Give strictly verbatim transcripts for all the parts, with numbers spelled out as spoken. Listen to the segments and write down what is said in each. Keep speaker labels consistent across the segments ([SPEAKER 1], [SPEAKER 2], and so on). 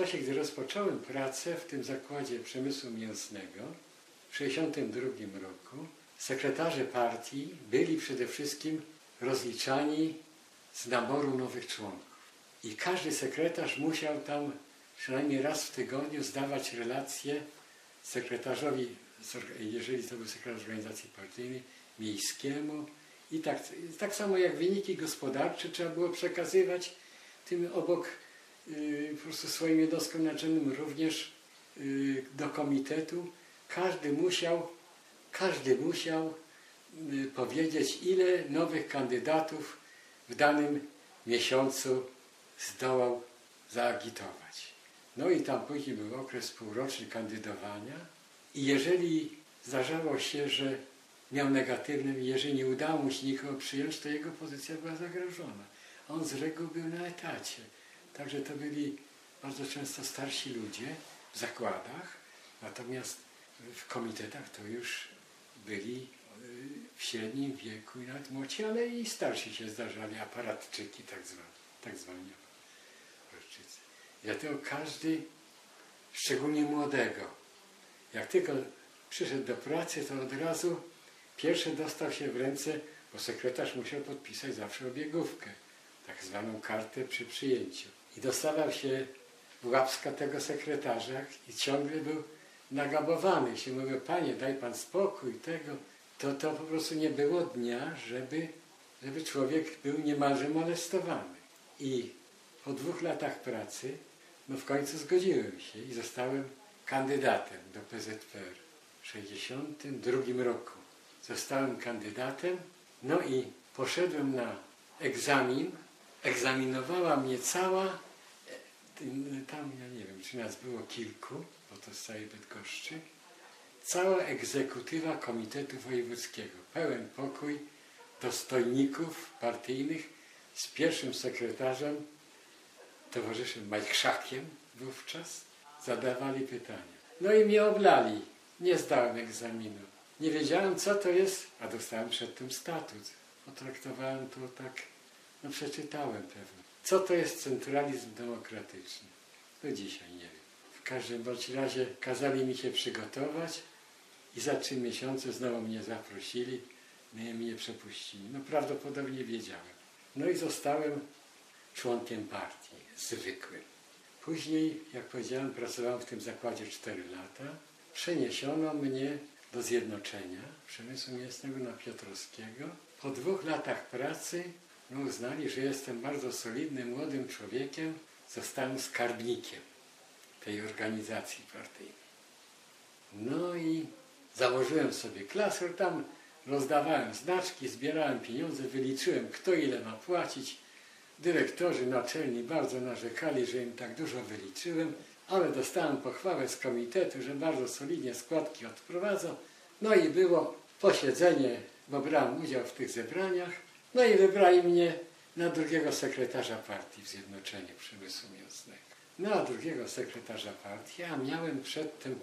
[SPEAKER 1] czasie, gdy rozpocząłem pracę w tym zakładzie przemysłu mięsnego w tysiąc dziewięćset sześćdziesiątym drugim roku, sekretarze partii byli przede wszystkim rozliczani z naboru nowych członków. I każdy sekretarz musiał tam przynajmniej raz w tygodniu zdawać relacje sekretarzowi, jeżeli to był sekretarz organizacji partyjnej, miejskiemu. I tak, tak samo jak wyniki gospodarcze trzeba było przekazywać tym obok yy, po prostu swoim jednostkom naczelnym również yy, do komitetu. Każdy musiał, każdy musiał yy, powiedzieć, ile nowych kandydatów w danym miesiącu zdołał zaagitować. No i tam później był okres półroczny kandydowania i jeżeli zdarzało się, że miał negatywny, jeżeli nie udało mu się nikogo przyjąć, to jego pozycja była zagrożona. On z reguły był na etacie. Także to byli bardzo często starsi ludzie w zakładach, natomiast w komitetach to już byli w średnim wieku i nawet młodsi, ale i starsi się zdarzali, aparatczyki tak zwani, tak zwani aparatczycy. Dlatego każdy, szczególnie młodego, jak tylko przyszedł do pracy, to od razu pierwszy dostał się w ręce, bo sekretarz musiał podpisać zawsze obiegówkę, tak zwaną kartę przy przyjęciu. I dostawał się w łapska tego sekretarza i ciągle był nagabowany. Się mówił, panie, daj pan spokój, tego. To, to po prostu nie było dnia, żeby, żeby człowiek był niemalże molestowany. I po dwóch latach pracy, no w końcu zgodziłem się i zostałem kandydatem do P Z P R w sześćdziesiątym drugim roku. Zostałem kandydatem, no i poszedłem na egzamin. Egzaminowała mnie cała, tam ja nie wiem, czy nas było kilku, bo to z całej Bydgoszczy, cała egzekutywa Komitetu Wojewódzkiego. Pełen pokój dostojników partyjnych z pierwszym sekretarzem, towarzyszem Majchrzakiem wówczas, zadawali pytania. No i mnie oblali. Nie zdałem egzaminu. Nie wiedziałem, co to jest, a dostałem przedtem statut. Potraktowałem to tak, no przeczytałem pewnie. Co to jest centralizm demokratyczny? Do dzisiaj nie wiem. W każdym bądź razie kazali mi się przygotować i za trzy miesiące znowu mnie zaprosili, mnie, mnie przepuścili. No prawdopodobnie wiedziałem. No i zostałem członkiem partii, zwykłym. Później, jak powiedziałem, pracowałem w tym zakładzie cztery lata. Przeniesiono mnie do Zjednoczenia Przemysłu Mięsnego na Piotrowskiego. Po dwóch latach pracy no, uznali, że jestem bardzo solidnym, młodym człowiekiem. Zostałem skarbnikiem tej organizacji partyjnej. No i założyłem sobie klasę, tam rozdawałem znaczki, zbierałem pieniądze, wyliczyłem, kto ile ma płacić. Dyrektorzy naczelni bardzo narzekali, że im tak dużo wyliczyłem, ale dostałem pochwałę z komitetu, że bardzo solidnie składki odprowadzą. No i było posiedzenie, bo brałem udział w tych zebraniach, no i wybrali mnie na drugiego sekretarza partii w Zjednoczeniu Przemysłu Mięsnego. No a drugiego sekretarza partii, a miałem przedtem,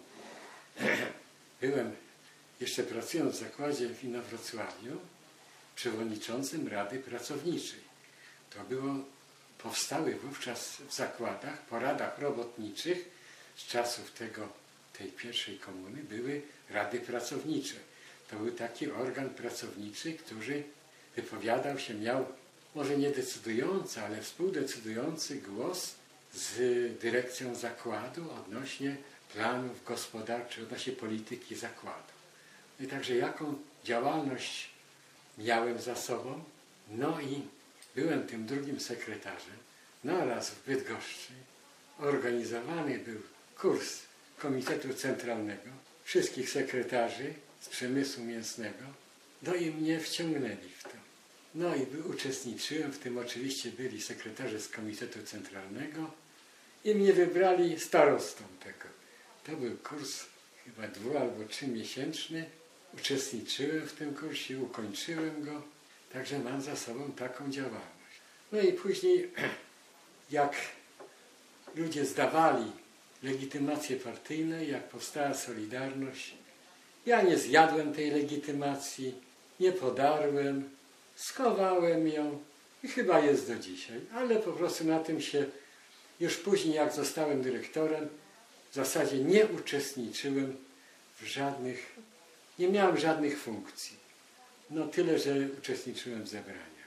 [SPEAKER 1] byłem jeszcze pracując w zakładzie w Inowrocławiu, przewodniczącym Rady Pracowniczej. To było, powstały wówczas w zakładach, po radach robotniczych z czasów tego, tej pierwszej komuny były rady pracownicze. To był taki organ pracowniczy, który wypowiadał się, miał może nie decydujący, ale współdecydujący głos z dyrekcją zakładu odnośnie planów gospodarczych, odnośnie polityki zakładu. No i także jaką działalność miałem za sobą? No i byłem tym drugim sekretarzem. Naraz w Bydgoszczy organizowany był kurs Komitetu Centralnego, wszystkich sekretarzy z przemysłu mięsnego, no i mnie wciągnęli w to. No i uczestniczyłem, w tym oczywiście byli sekretarze z Komitetu Centralnego i mnie wybrali starostą tego. To był kurs chyba dwu- albo trzymiesięczny. Uczestniczyłem w tym kursie, ukończyłem go, także mam za sobą taką działalność. No i później, jak ludzie zdawali legitymacje partyjne, jak powstała Solidarność, ja nie zjadłem tej legitymacji, nie podarłem, schowałem ją i chyba jest do dzisiaj, ale po prostu na tym się Już później, jak zostałem dyrektorem, w zasadzie nie uczestniczyłem w żadnych, nie miałem żadnych funkcji. No tyle, że uczestniczyłem w zebraniach.